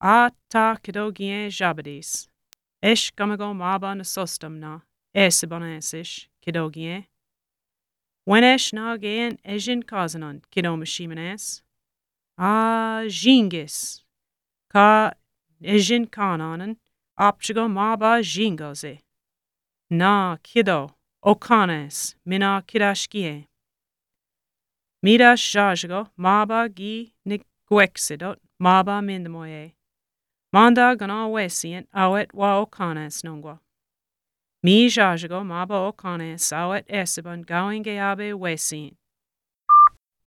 A ta kidogien jabadis. Esh gamago maba na sostam na. Esish kidogien. Wenesh na gaen ejin kazanon kidomashimanes. A jingis. Ka ejin kananan. Opchigo maba jingoze. Na kido. Okanes. Mina kidashkie. Mida shajago maba gi nigwexidot maba mindamoye. Manda gana wesient awet wa okanes nongwa. Mi jajago maba okanes awet esiban gawinge abe wesient.